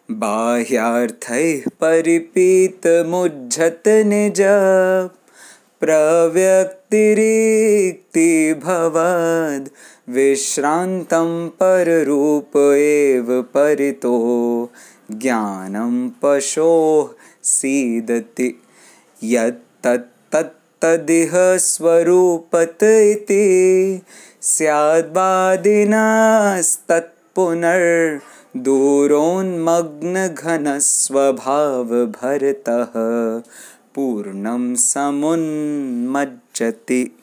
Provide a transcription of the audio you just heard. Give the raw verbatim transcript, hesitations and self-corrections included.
बाह्यार्थैः परिपीतमुज्झत निज प्रव्यक्तिरिक्तिभवद् विश्रान्तं पररूप एव परितो ज्ञानं पशोः सीदति यत्तत्तदिह स्वरूपत इति स्याद्वादिनस्तत्पुनर्दूरोन्मग्नघनस्वभावभरतः पूर्णं समुन्मज्जति।